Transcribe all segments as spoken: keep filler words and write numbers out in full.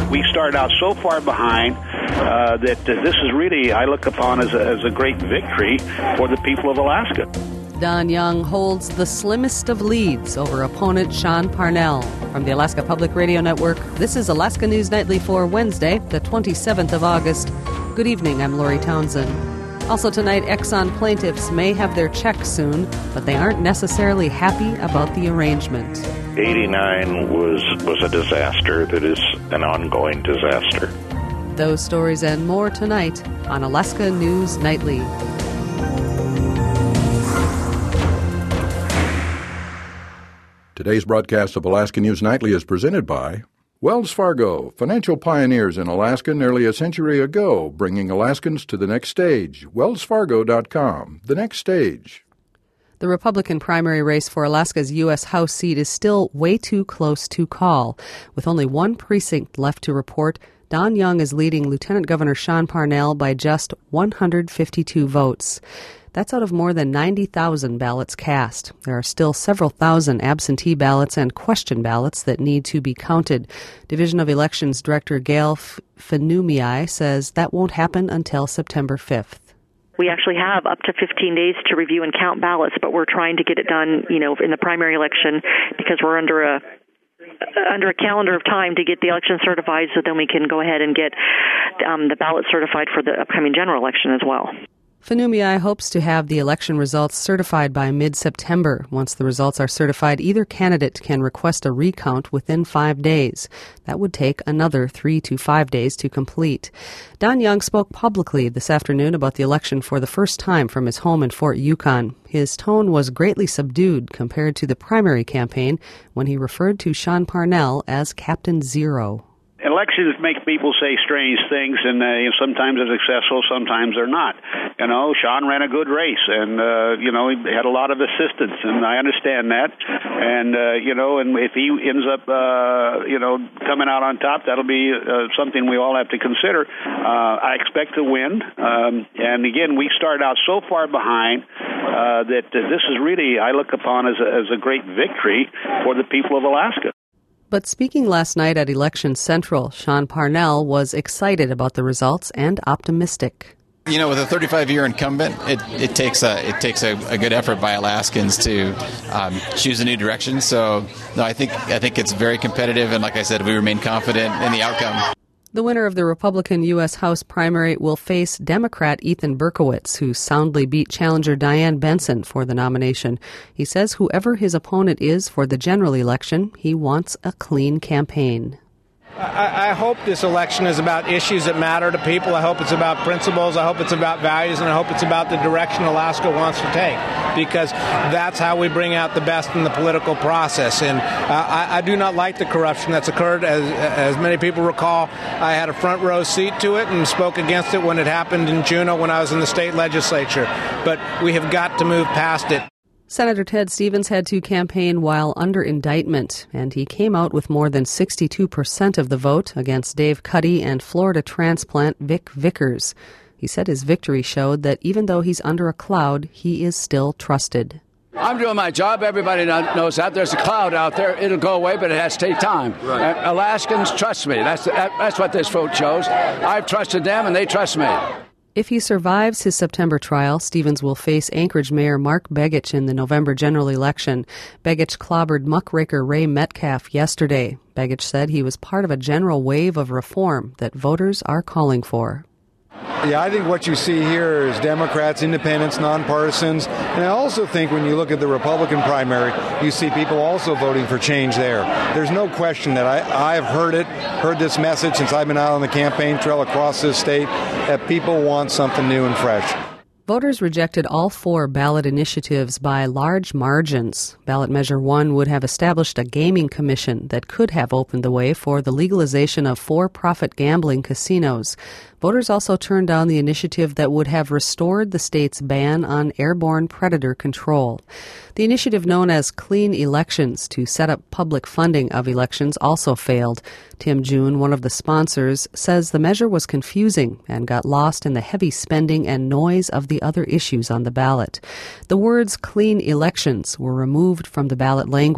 we started out so far behind uh, that uh, this is really, I look upon as a, as a great victory for the people of Alaska. Don Young holds the slimmest of leads over opponent Sean Parnell. From the Alaska Public Radio Network, this is Alaska News Nightly for Wednesday, the twenty-seventh of August. Good evening, I'm Lori Townsend. Also tonight, Exxon plaintiffs may have their check soon, but they aren't necessarily happy about the arrangement. eighty-nine was, was a disaster that is an ongoing disaster. Those stories and more tonight on Alaska News Nightly. Today's broadcast of Alaska News Nightly is presented by Wells Fargo, financial pioneers in Alaska nearly a century ago, bringing Alaskans to the next stage. wells fargo dot com, the next stage. The Republican primary race for Alaska's U S House seat is still way too close to call. With only one precinct left to report, Don Young is leading Lieutenant Governor Sean Parnell by just one hundred fifty-two votes. That's out of more than ninety thousand ballots cast. There are still several thousand absentee ballots and question ballots that need to be counted. Division of Elections Director Gail Fanumii says that won't happen until September fifth. We actually have up to fifteen days to review and count ballots, but we're trying to get it done, you know, in the primary election because we're under a under a calendar of time to get the election certified so then we can go ahead and get um, the ballot certified for the upcoming general election as well. Fanumii hopes to have the election results certified by mid-September. Once the results are certified, either candidate can request a recount within five days. That would take another three to five days to complete. Don Young spoke publicly this afternoon about the election for the first time from his home in Fort Yukon. His tone was greatly subdued compared to the primary campaign when he referred to Sean Parnell as Captain Zero. Elections make people say strange things, and uh, sometimes they're successful, sometimes they're not. You know, Sean ran a good race, and, uh, you know, he had a lot of assistance, and I understand that. And, uh, you know, and if he ends up, uh, you know, coming out on top, that'll be uh, something we all have to consider. Uh, I expect to win. Um, and, again, we started out so far behind uh, that uh, this is really, I look upon as a, as a great victory for the people of Alaska. But speaking last night at Election Central, Sean Parnell was excited about the results and optimistic. You know, with a thirty-five-year incumbent, it, it takes a it takes a, a good effort by Alaskans to um, choose a new direction. So, no, I think I think it's very competitive, and like I said, we remain confident in the outcome. The winner of the Republican U S House primary will face Democrat Ethan Berkowitz, who soundly beat challenger Diane Benson for the nomination. He says whoever his opponent is for the general election, he wants a clean campaign. I, I hope this election is about issues that matter to people. I hope it's about principles. I hope it's about values, and I hope it's about the direction Alaska wants to take, because that's how we bring out the best in the political process. And uh, I, I do not like the corruption that's occurred. As, as many people recall, I had a front row seat to it and spoke against it when it happened in Juneau when I was in the state legislature. But we have got to move past it. Senator Ted Stevens had to campaign while under indictment, and he came out with more than sixty-two percent of the vote against Dave Cuddy and Florida transplant Vic Vickers. He said his victory showed that even though he's under a cloud, he is still trusted. I'm doing my job. Everybody knows that. There's a cloud out there. It'll go away, but it has to take time. Right. Uh, Alaskans trust me. That's, that, that's what this vote shows. I've trusted them, and they trust me. If he survives his September trial, Stevens will face Anchorage Mayor Mark Begich in the November general election. Begich clobbered muckraker Ray Metcalf yesterday. Begich said he was part of a general wave of reform that voters are calling for. Yeah, I think what you see here is Democrats, independents, nonpartisans. And I also think when you look at the Republican primary, you see people also voting for change there. There's no question that I, I've heard it, heard this message since I've been out on the campaign trail across this state, that people want something new and fresh. Voters rejected all four ballot initiatives by large margins. Ballot Measure one would have established a gaming commission that could have opened the way for the legalization of for-profit gambling casinos. Voters also turned down the initiative that would have restored the state's ban on airborne predator control. The initiative known as Clean Elections to set up public funding of elections also failed. Tim June, one of the sponsors, says the measure was confusing and got lost in the heavy spending and noise of the other issues on the ballot. The words clean elections were removed from the ballot language.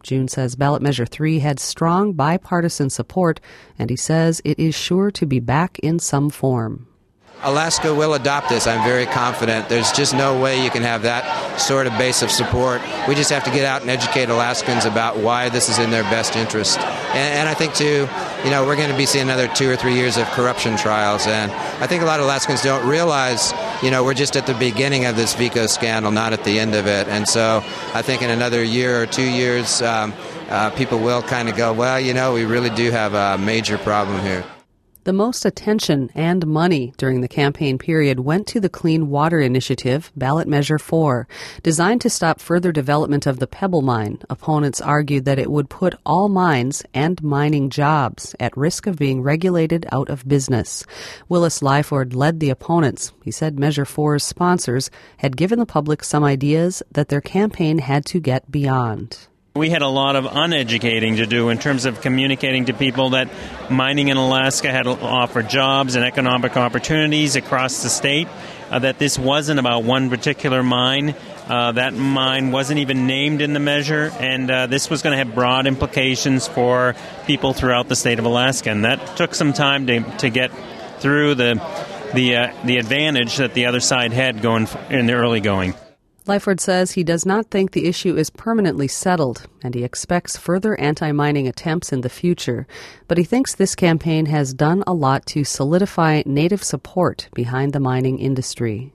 June says ballot measure three had strong bipartisan support, and he says it is sure to be back in some form. Alaska will adopt this. I'm very confident. There's just no way you can have that sort of base of support. We just have to get out and educate Alaskans about why this is in their best interest. And, and I think, too, you know, we're going to be seeing another two or three years of corruption trials. And I think a lot of Alaskans don't realize, you know, we're just at the beginning of this VECO scandal, not at the end of it. And so I think in another year or two years, um, uh, people will kind of go, well, you know, we really do have a major problem here. The most attention and money during the campaign period went to the Clean Water Initiative, ballot measure four, designed to stop further development of the Pebble Mine. Opponents argued that it would put all mines and mining jobs at risk of being regulated out of business. Willis Lyford led the opponents. He said measure four's sponsors had given the public some ideas that their campaign had to get beyond. We had a lot of uneducating to do in terms of communicating to people that mining in Alaska had to offer jobs and economic opportunities across the state, uh, that this wasn't about one particular mine. Uh, that mine wasn't even named in the measure, and uh, this was going to have broad implications for people throughout the state of Alaska. And that took some time to, to get through the the uh, the advantage that the other side had going in the early going. Lyford says he does not think the issue is permanently settled, and he expects further anti-mining attempts in the future. But he thinks this campaign has done a lot to solidify Native support behind the mining industry.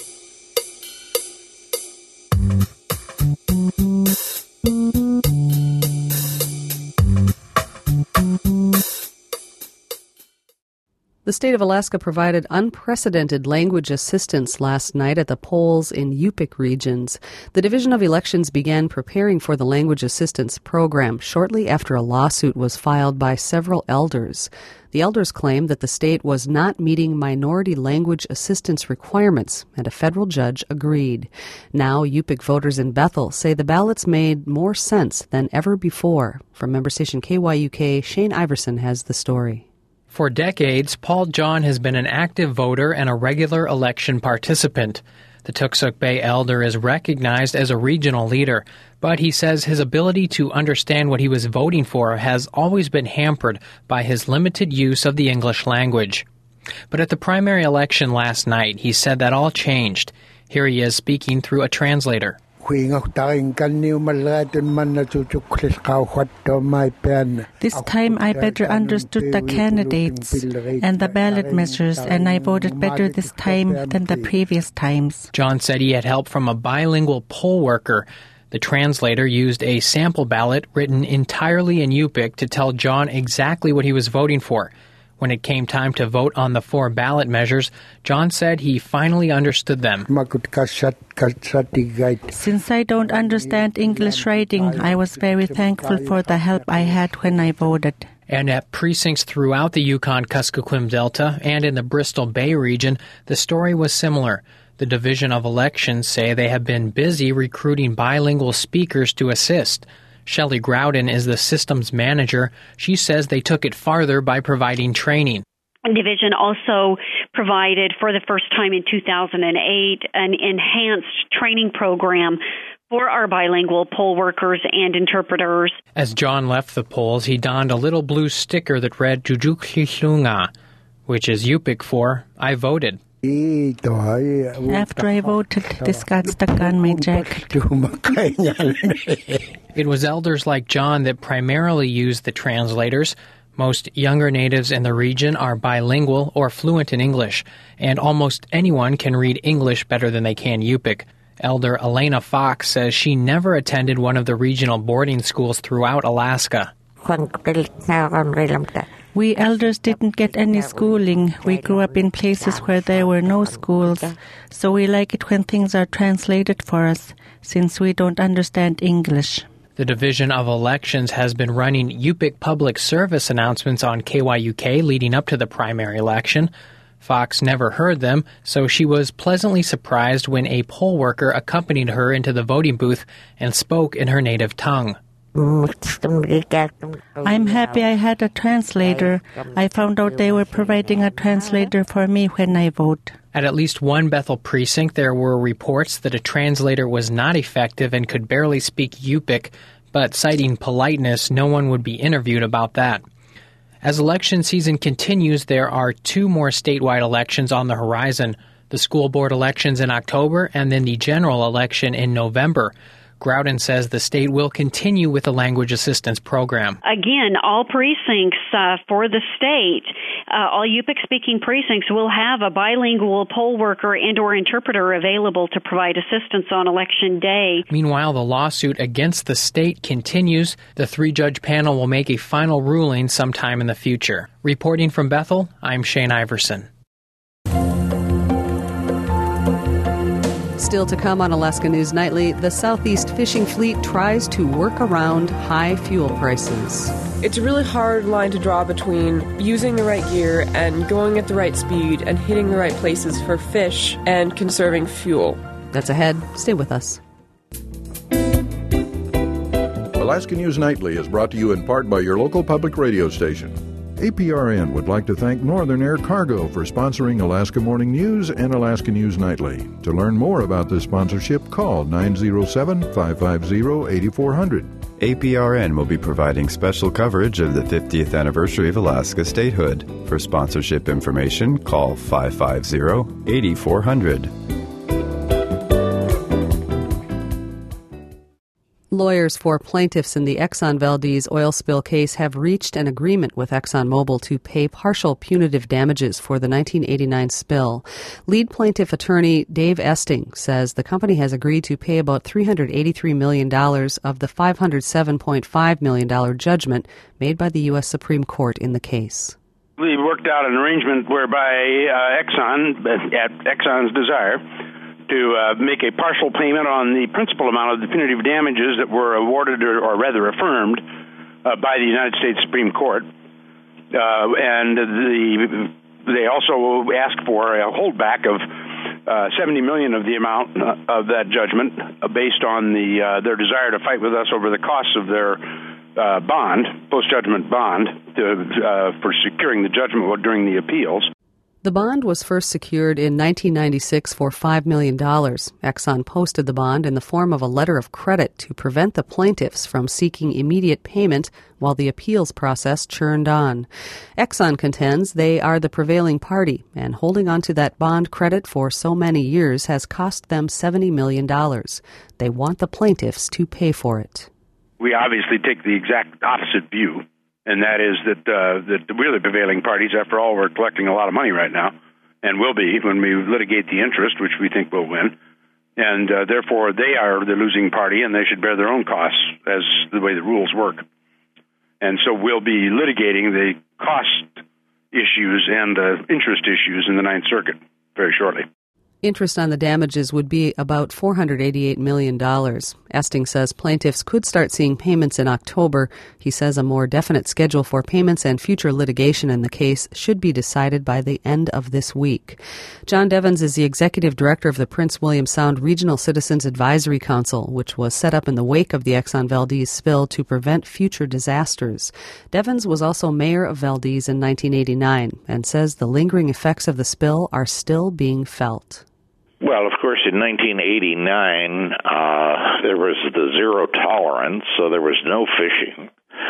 The state of Alaska provided unprecedented language assistance last night at the polls in Yupik regions. The Division of Elections began preparing for the language assistance program shortly after a lawsuit was filed by several elders. The elders claimed that the state was not meeting minority language assistance requirements, and a federal judge agreed. Now, Yupik voters in Bethel say the ballots made more sense than ever before. From member station K Y U K, Shane Iverson has the story. For decades, Paul John has been an active voter and a regular election participant. The Tuksuk Bay elder is recognized as a regional leader, but he says his ability to understand what he was voting for has always been hampered by his limited use of the English language. But at the primary election last night, he said that all changed. Here he is speaking through a translator. This time I better understood the candidates and the ballot measures, and I voted better this time than the previous times. John said he had help from a bilingual poll worker. The translator used a sample ballot written entirely in Yupik to tell John exactly what he was voting for. When it came time to vote on the four ballot measures, John said he finally understood them. Since I don't understand English writing, I was very thankful for the help I had when I voted. And at precincts throughout the Yukon-Kuskokwim Delta and in the Bristol Bay region, the story was similar. The Division of Elections say they have been busy recruiting bilingual speakers to assist. Shelley Groudon is the systems manager. She says they took it farther by providing training. Division also provided, for the first time in two thousand eight, an enhanced training program for our bilingual poll workers and interpreters. As John left the polls, he donned a little blue sticker that read Jujuklilunga, which is Yupik for I voted. After I voted, this got stuck on my jacket. It was elders like John that primarily used the translators. Most younger natives in the region are bilingual or fluent in English, and almost anyone can read English better than they can Yupik. Elder Elena Fox says she never attended one of the regional boarding schools throughout Alaska. We elders didn't get any schooling. We grew up in places where there were no schools. So we like it when things are translated for us, since we don't understand English. The Division of Elections has been running Yupik public service announcements on K Y U K leading up to the primary election. Fox never heard them, so she was pleasantly surprised when a poll worker accompanied her into the voting booth and spoke in her native tongue. I'm happy I had a translator. I found out they were providing a translator for me when I vote. At at least one Bethel precinct, there were reports that a translator was not effective and could barely speak Yupik, but citing politeness, no one would be interviewed about that. As election season continues, there are two more statewide elections on the horizon, the school board elections in October and then the general election in November. Groudon says the state will continue with the language assistance program. Again, all precincts uh, for the state, uh, all Yupik-speaking precincts will have a bilingual poll worker and or interpreter available to provide assistance on election day. Meanwhile, the lawsuit against the state continues. The three-judge panel will make a final ruling sometime in the future. Reporting from Bethel, I'm Shane Iverson. Still to come on Alaska News Nightly, the Southeast Fishing Fleet tries to work around high fuel prices. It's a really hard line to draw between using the right gear and going at the right speed and hitting the right places for fish and conserving fuel. That's ahead. Stay with us. Alaska News Nightly is brought to you in part by your local public radio station. A P R N would like to thank Northern Air Cargo for sponsoring Alaska Morning News and Alaska News Nightly. To learn more about this sponsorship, call nine oh seven, five five zero, eight four zero zero. A P R N will be providing special coverage of the fiftieth anniversary of Alaska statehood. For sponsorship information, call five five zero, eight four zero zero. Lawyers for plaintiffs in the Exxon Valdez oil spill case have reached an agreement with ExxonMobil to pay partial punitive damages for the nineteen eighty-nine spill. Lead plaintiff attorney Dave Esting says the company has agreed to pay about three hundred eighty-three million dollars of the five hundred seven point five million dollars judgment made by the U S Supreme Court in the case. We worked out an arrangement whereby uh, Exxon, at Exxon's desire, to uh, make a partial payment on the principal amount of the punitive damages that were awarded or, or rather affirmed uh, by the United States Supreme Court. Uh, and the, they also asked for a holdback of uh, seventy million dollars of the amount of that judgment uh, based on the uh, their desire to fight with us over the costs of their uh, bond, post-judgment bond, to, uh, for securing the judgment during the appeals. The bond was first secured in nineteen ninety-six for five million dollars. Exxon posted the bond in the form of a letter of credit to prevent the plaintiffs from seeking immediate payment while the appeals process churned on. Exxon contends they are the prevailing party, and holding on to that bond credit for so many years has cost them seventy million dollars. They want the plaintiffs to pay for it. We obviously take the exact opposite view. And that is that uh, that we're the prevailing parties. After all, we're collecting a lot of money right now, and will be when we litigate the interest, which we think will win. And uh, therefore, they are the losing party, and they should bear their own costs, as the way the rules work. And so we'll be litigating the cost issues and uh, interest issues in the Ninth Circuit very shortly. Interest on the damages would be about four hundred eighty-eight million dollars. Esting says plaintiffs could start seeing payments in October. He says a more definite schedule for payments and future litigation in the case should be decided by the end of this week. John Devens is the executive director of the Prince William Sound Regional Citizens Advisory Council, which was set up in the wake of the Exxon Valdez spill to prevent future disasters. Devens was also mayor of Valdez in nineteen eighty-nine and says the lingering effects of the spill are still being felt. Well, of course, in nineteen eighty-nine, uh, there was the zero tolerance, so there was no fishing.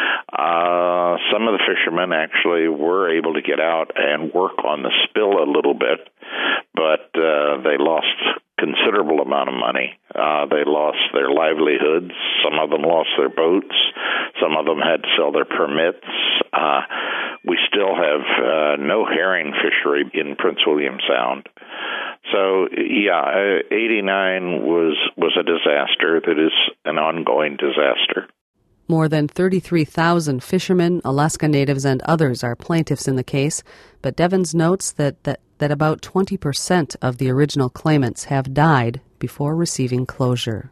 Uh, some of the fishermen actually were able to get out and work on the spill a little bit, but uh, they lost considerable amount of money. Uh, they lost their livelihoods. Some of them lost their boats. Some of them had to sell their permits. Uh, we still have uh, no herring fishery in Prince William Sound. So, yeah, eighty-nine was, was a disaster that is an ongoing disaster. More than thirty-three thousand fishermen, Alaska Natives, and others are plaintiffs in the case, but Devens notes that, that, that about twenty percent of the original claimants have died before receiving closure.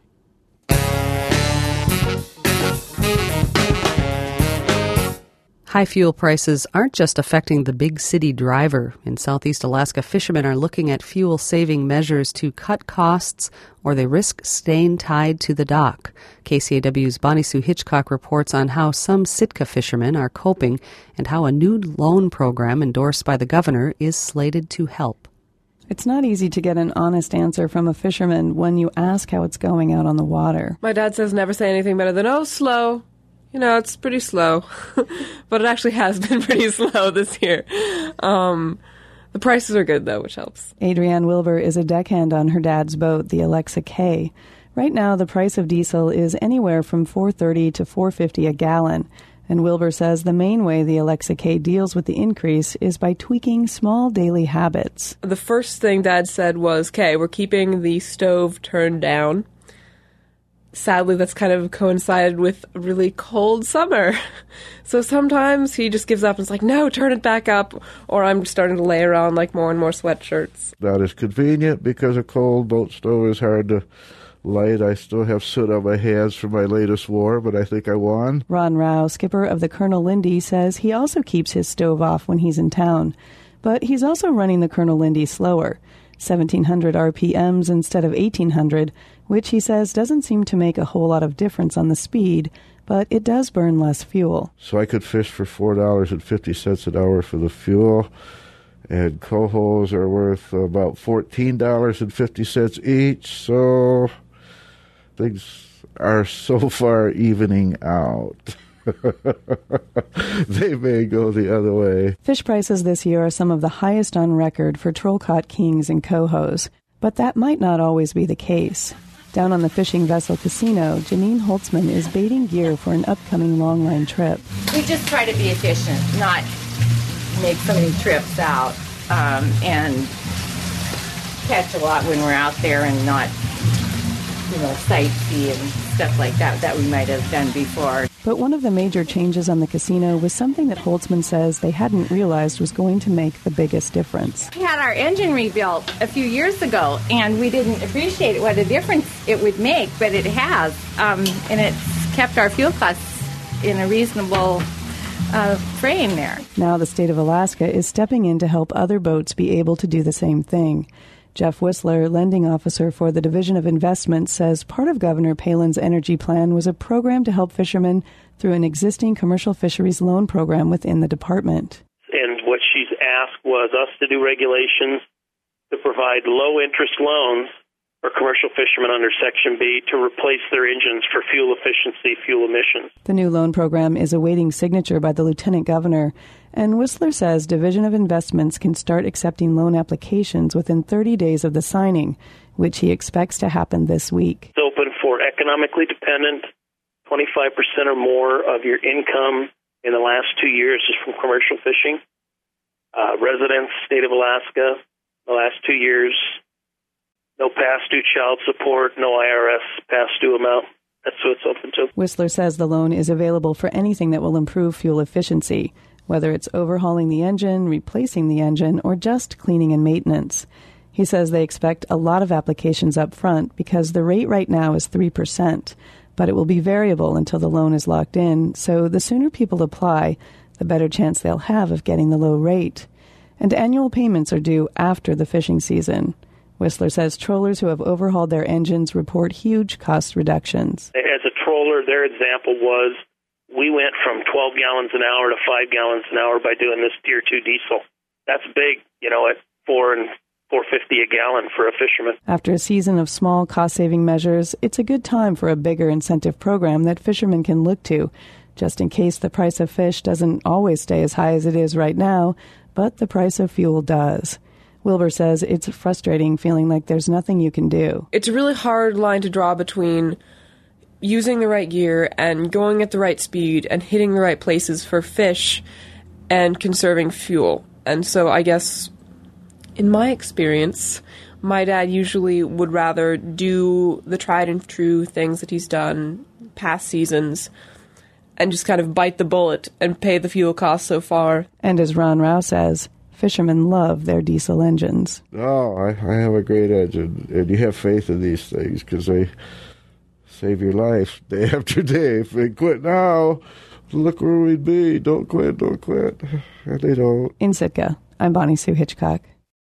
High fuel prices aren't just affecting the big city driver. In Southeast Alaska, fishermen are looking at fuel-saving measures to cut costs, or they risk staying tied to the dock. K C A W's Bonnie Sue Hitchcock reports on how some Sitka fishermen are coping and how a new loan program endorsed by the governor is slated to help. It's not easy to get an honest answer from a fisherman when you ask how it's going out on the water. My dad says never say anything better than, oh, slow. You know, it's pretty slow. But it actually has been pretty slow this year. Um, the prices are good, though, which helps. Adrienne Wilbur is a deckhand on her dad's boat, the Alexa K. Right now, the price of diesel is anywhere from four thirty to four fifty a gallon. And Wilbur says the main way the Alexa K deals with the increase is by tweaking small daily habits. The first thing Dad said was, okay, we're keeping the stove turned down. Sadly, that's kind of coincided with a really cold summer. So sometimes he just gives up and is like, no, turn it back up. Or I'm starting to lay around like more and more sweatshirts. Not as convenient because a cold boat stove is hard to light. I still have soot on my hands from my latest war, but I think I won. Ron Rao, skipper of the Colonel Lindy, says he also keeps his stove off when he's in town. But he's also running the Colonel Lindy slower, seventeen hundred R P Ms instead of eighteen hundred, which he says doesn't seem to make a whole lot of difference on the speed, but it does burn less fuel. So I could fish for four dollars and fifty cents an hour for the fuel, and cohos are worth about fourteen dollars and fifty cents each, so things are so far evening out. They may go the other way. Fish prices this year are some of the highest on record for troll-caught kings and cohos, but that might not always be the case. Down on the fishing vessel casino, Janine Holtzman is baiting gear for an upcoming longline trip. We just try to be efficient, not make so many trips out, um, and catch a lot when we're out there and not, you know, sightsee and stuff like that that we might have done before. But one of the major changes on the casino was something that Holtzman says they hadn't realized was going to make the biggest difference. We had our engine rebuilt a few years ago, and we didn't appreciate what a difference it would make, but it has, um, and it's kept our fuel costs in a reasonable uh, frame there. Now the state of Alaska is stepping in to help other boats be able to do the same thing. Jeff Whistler, lending officer for the Division of Investments, says part of Governor Palin's energy plan was a program to help fishermen through an existing commercial fisheries loan program within the department. And what she's asked was us to do regulations to provide low-interest loans for commercial fishermen under Section B to replace their engines for fuel efficiency, fuel emissions. The new loan program is awaiting signature by the lieutenant governor, and Whistler says Division of Investments can start accepting loan applications within thirty days of the signing, which he expects to happen this week. It's open for economically dependent, twenty-five percent or more of your income in the last two years is from commercial fishing. Uh, residents, state of Alaska, the last two years, no past due child support, no I R S past due amount. That's what it's open to. Whistler says the loan is available for anything that will improve fuel efficiency, whether it's overhauling the engine, replacing the engine, or just cleaning and maintenance. He says they expect a lot of applications up front because the rate right now is three percent, but it will be variable until the loan is locked in, so the sooner people apply, the better chance they'll have of getting the low rate. And annual payments are due after the fishing season. Whistler says trollers who have overhauled their engines report huge cost reductions. As a troller, their example was we went from twelve gallons an hour to five gallons an hour by doing this Tier two diesel. That's big, you know, at four and four fifty a gallon for a fisherman. After a season of small cost-saving measures, it's a good time for a bigger incentive program that fishermen can look to, just in case the price of fish doesn't always stay as high as it is right now, but the price of fuel does. Wilbur says it's frustrating feeling like there's nothing you can do. It's a really hard line to draw between using the right gear and going at the right speed and hitting the right places for fish and conserving fuel. And so I guess, in my experience, my dad usually would rather do the tried and true things that he's done past seasons and just kind of bite the bullet and pay the fuel costs so far. And as Ron Rao says, fishermen love their diesel engines. Oh, I, I have a great engine, and you have faith in these things because they save your life day after day. If they quit now, look where we'd be. Don't quit, don't quit. And they don't. In Sitka, I'm Bonnie Sue Hitchcock.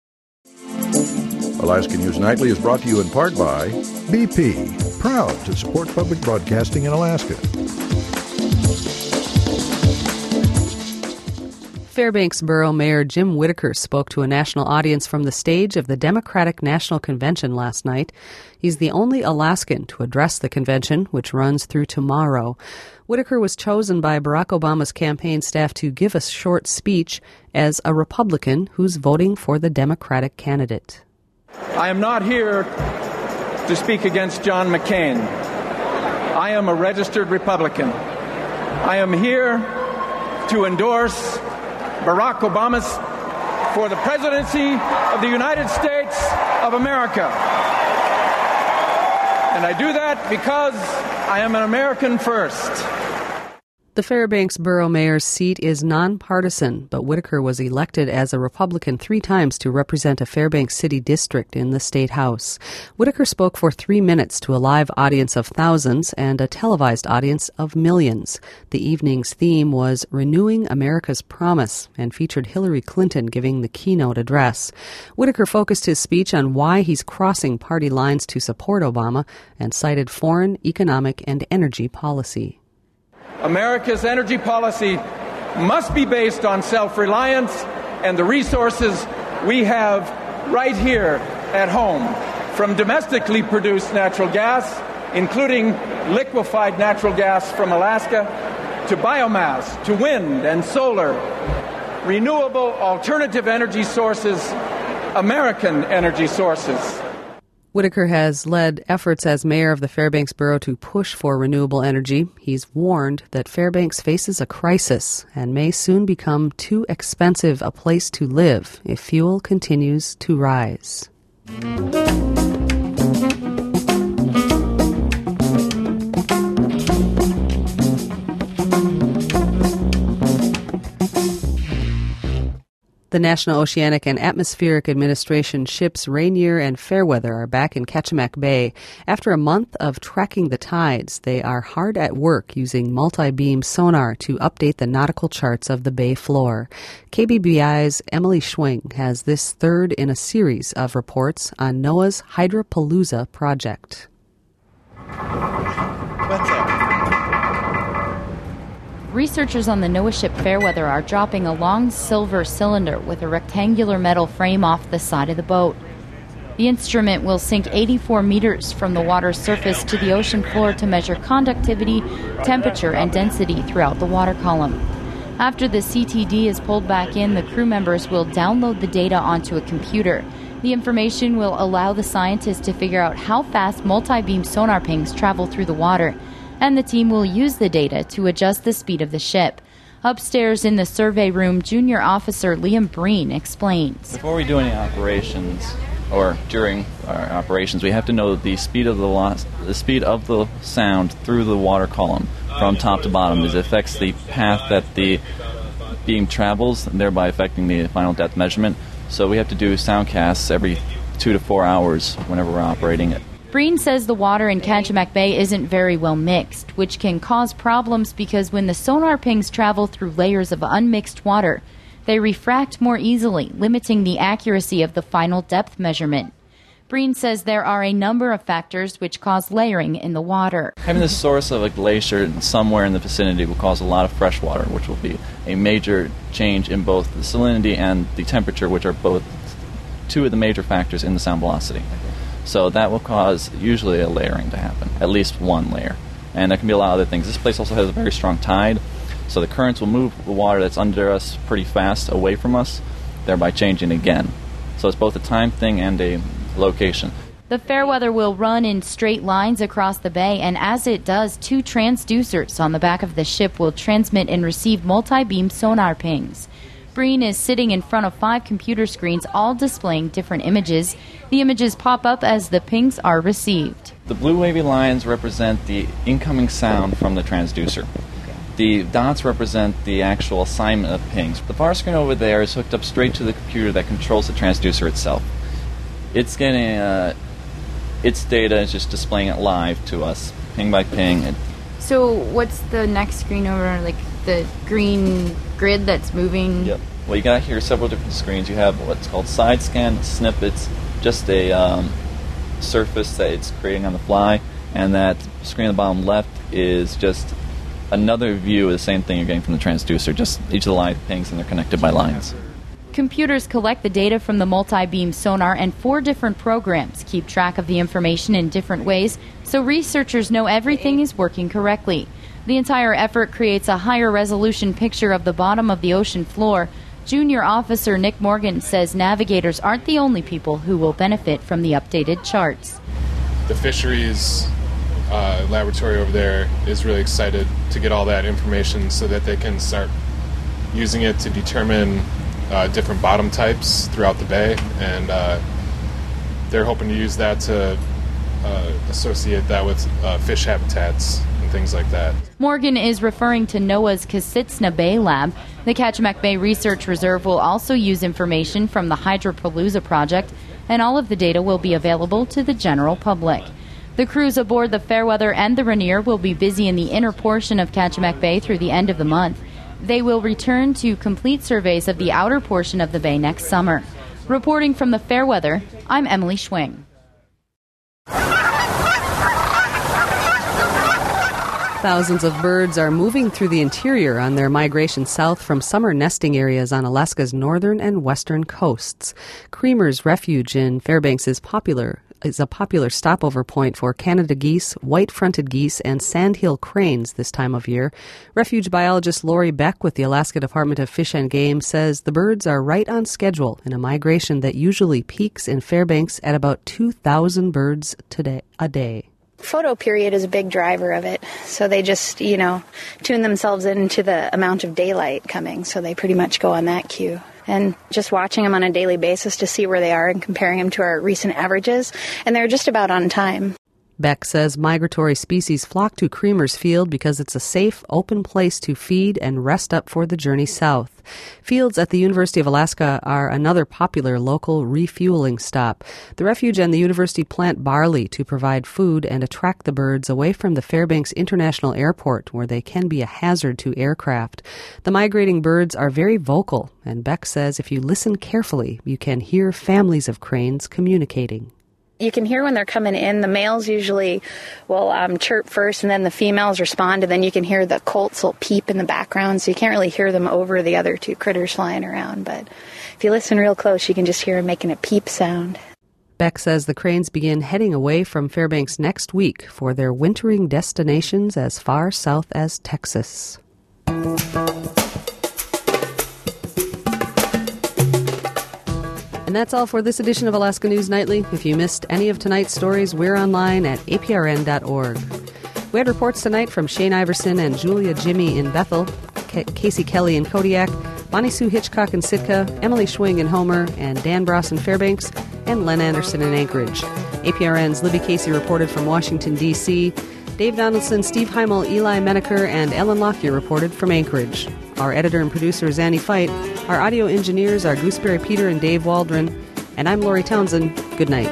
Alaska News Nightly is brought to you in part by B P, proud to support public broadcasting in Alaska. Fairbanks Borough Mayor Jim Whitaker spoke to a national audience from the stage of the Democratic National Convention last night. He's the only Alaskan to address the convention, which runs through tomorrow. Whitaker was chosen by Barack Obama's campaign staff to give a short speech as a Republican who's voting for the Democratic candidate. I am not here to speak against John McCain. I am a registered Republican. I am here to endorse Barack Obama's for the presidency of the United States of America. And I do that because I am an American first. The Fairbanks Borough Mayor's seat is nonpartisan, but Whitaker was elected as a Republican three times to represent a Fairbanks City district in the State House. Whitaker spoke for three minutes to a live audience of thousands and a televised audience of millions. The evening's theme was Renewing America's Promise and featured Hillary Clinton giving the keynote address. Whitaker focused his speech on why he's crossing party lines to support Obama and cited foreign, economic, and energy policy. America's energy policy must be based on self-reliance and the resources we have right here at home, from domestically produced natural gas, including liquefied natural gas from Alaska, to biomass, to wind and solar, renewable alternative energy sources, American energy sources. Whitaker has led efforts as mayor of the Fairbanks Borough to push for renewable energy. He's warned that Fairbanks faces a crisis and may soon become too expensive a place to live if fuel continues to rise. The National Oceanic and Atmospheric Administration ships Rainier and Fairweather are back in Kachemak Bay. After a month of tracking the tides, they are hard at work using multi-beam sonar to update the nautical charts of the bay floor. K B B I's Emily Schwing has this third in a series of reports on NOAA's Hydropalooza project. What's up? Researchers on the NOAA ship Fairweather are dropping a long silver cylinder with a rectangular metal frame off the side of the boat. The instrument will sink eighty-four meters from the water's surface to the ocean floor to measure conductivity, temperature, and density throughout the water column. After the C T D is pulled back in, the crew members will download the data onto a computer. The information will allow the scientists to figure out how fast multi-beam sonar pings travel through the water, and the team will use the data to adjust the speed of the ship. Upstairs in the survey room, Junior Officer Liam Breen explains. Before we do any operations, or during our operations, we have to know the speed of the loss, the speed of the sound through the water column from top to bottom, as it affects the path that the beam travels, and thereby affecting the final depth measurement. So we have to do sound casts every two to four hours whenever we're operating it. Breen says the water in Kachemak Bay isn't very well mixed, which can cause problems because when the sonar pings travel through layers of unmixed water, they refract more easily, limiting the accuracy of the final depth measurement. Breen says there are a number of factors which cause layering in the water. Having the source of a glacier somewhere in the vicinity will cause a lot of fresh water, which will be a major change in both the salinity and the temperature, which are both two of the major factors in the sound velocity. So that will cause usually a layering to happen, at least one layer. And there can be a lot of other things. This place also has a very strong tide, so the currents will move the water that's under us pretty fast away from us, thereby changing again. So it's both a time thing and a location. The Fairweather will run in straight lines across the bay, and as it does, two transducers on the back of the ship will transmit and receive multi-beam sonar pings. Breen is sitting in front of five computer screens, all displaying different images. The images pop up as the pings are received. The blue wavy lines represent the incoming sound from the transducer. The dots represent the actual assignment of pings. The far screen over there is hooked up straight to the computer that controls the transducer itself. It's getting uh, its data is just displaying it live to us, ping by ping. So what's the next screen over, like the green grid that's moving? Yep. Well, you got here several different screens. You have what's called side scan, snippets, just a um, surface that it's creating on the fly, and that screen on the bottom left is just another view of the same thing you're getting from the transducer, just each of the line pings and they're connected by lines. Computers collect the data from the multi-beam sonar, and four different programs keep track of the information in different ways, so researchers know everything is working correctly. The entire effort creates a higher resolution picture of the bottom of the ocean floor. Junior Officer Nick Morgan says navigators aren't the only people who will benefit from the updated charts. The fisheries uh, laboratory over there is really excited to get all that information so that they can start using it to determine uh, different bottom types throughout the bay, and uh, they're hoping to use that to uh, associate that with uh, fish habitats and things like that. Morgan is referring to NOAA's Kasutsna Bay Lab. The Kachemak Bay Research Reserve will also use information from the Hydropalooza project, and all of the data will be available to the general public. The crews aboard the Fairweather and the Rainier will be busy in the inner portion of Kachemak Bay through the end of the month. They will return to complete surveys of the outer portion of the bay next summer. Reporting from the Fairweather, I'm Emily Schwing. Thousands of birds are moving through the interior on their migration south from summer nesting areas on Alaska's northern and western coasts. Creamer's Refuge in Fairbanks is popular. is a popular stopover point for Canada geese, white-fronted geese, and sandhill cranes this time of year. Refuge biologist Lori Beck with the Alaska Department of Fish and Game says the birds are right on schedule in a migration that usually peaks in Fairbanks at about two thousand birds today, a day. Photo period is a big driver of it. So they just, you know, tune themselves into the amount of daylight coming. So they pretty much go on that cue. And just watching them on a daily basis to see where they are and comparing them to our recent averages. And they're just about on time. Beck says migratory species flock to Creamer's Field because it's a safe, open place to feed and rest up for the journey south. Fields at the University of Alaska are another popular local refueling stop. The refuge and the university plant barley to provide food and attract the birds away from the Fairbanks International Airport, where they can be a hazard to aircraft. The migrating birds are very vocal, and Beck says if you listen carefully, you can hear families of cranes communicating. You can hear when they're coming in. The males usually will um, chirp first, and then the females respond, and then you can hear the colts will peep in the background, so you can't really hear them over the other two critters flying around. But if you listen real close, you can just hear them making a peep sound. Beck says the cranes begin heading away from Fairbanks next week for their wintering destinations as far south as Texas. And that's all for this edition of Alaska News Nightly. If you missed any of tonight's stories, we're online at A P R N dot org. We had reports tonight from Shane Iverson and Julia Jimmy in Bethel, K- Casey Kelly in Kodiak, Bonnie Sue Hitchcock in Sitka, Emily Schwing in Homer, and Dan Bross in Fairbanks, and Len Anderson in Anchorage. A P R N's Libby Casey reported from Washington, D C Dave Donaldson, Steve Heimel, Eli Menaker, and Ellen Lockyer reported from Anchorage. Our editor and producer is Annie Fight. Our audio engineers are Gooseberry Peter and Dave Waldron. And I'm Lori Townsend. Good night.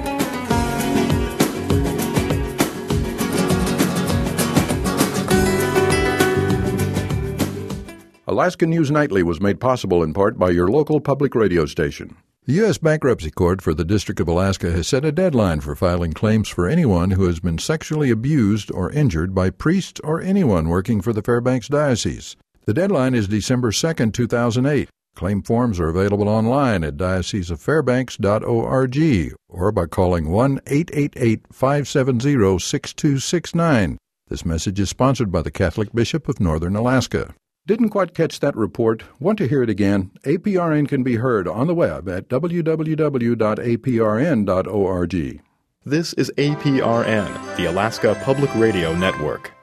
Alaska News Nightly was made possible in part by your local public radio station. The U S Bankruptcy Court for the District of Alaska has set a deadline for filing claims for anyone who has been sexually abused or injured by priests or anyone working for the Fairbanks Diocese. The deadline is December second, two thousand eight. Claim forms are available online at diocese of fairbanks dot org or by calling one eight eight eight, five seven zero, six two six nine. This message is sponsored by the Catholic Bishop of Northern Alaska. Didn't quite catch that report? Want to hear it again? A P R N can be heard on the web at w w w dot a p r n dot org. This is A P R N, the Alaska Public Radio Network.